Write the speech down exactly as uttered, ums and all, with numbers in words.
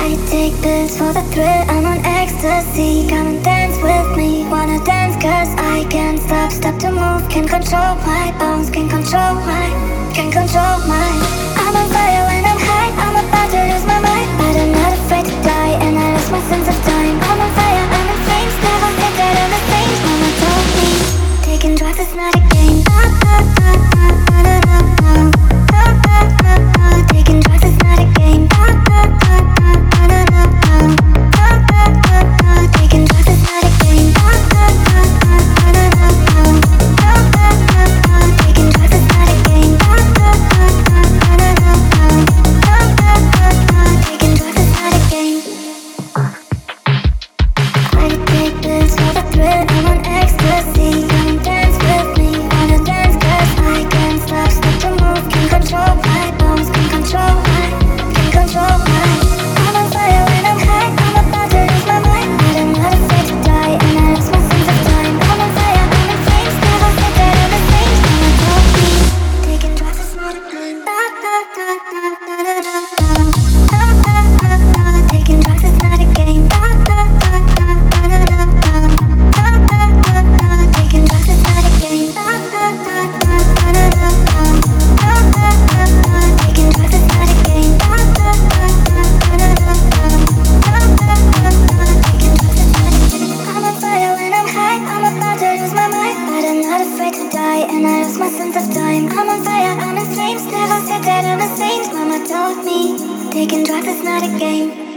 I take pills for the thrill, I'm on ecstasy. Come and dance with me, wanna dance cause I can't stop, stop to move. Can't control my bones, can't control my, can't control my. I'm on fire when I'm high, I'm about to lose my mind, but I'm not afraid to die, and I lose my sense of time. I'm on fire, I'm in flames, never think that I'm the same. Mama told me, taking drugs is not a game. Ah, ah, ah, ah, ah, ah, ah, ah. Ah, ah, ah, ah. Taking drugs is not a game. Ah, ah, ah, ah, ah, ah, ah, ah. Ah, ah, ah, ah. Taking drugs is not a game. Ah, ah, ah, ah, ah, ah, ah, ah. Ah, ah, ah, ah. Taking drugs is not a game. Ah, ah, ah, ah, ah, ah, ah. Ah, ah, ah, ah. Taking drugs is not a game. I take pills for the thrill, I'm on ecstasy. Come and dance with me, wanna dance cause I can't stop, stop to move. Can't control my bones, can't control my, can't control my. I'm on fire when I'm high, I'm about to lose my mind, but I'm not afraid to die, and I lose my sense of time. I'm on fire, I'm in flames, never think that I'm the same. Mama told me, taking drugs is not a game. Da da da da da da da da. Da da da da. Taking drugs is not a game. Da da da da da da da da. Da da da da. Taking drugs is not a game. Da da da da da da da da. Da da da da. Taking drugs is not a game. Da da da da da da da da. Da da da da. Taking drugs is not a game. I'm on fire when I'm high, I'm about to lose my mind, but I'm not afraid to die, and I lose my sense of time. I'm on fire, I'm in flames, never said that I'm a saint. Mama told me, taking drugs is not a game.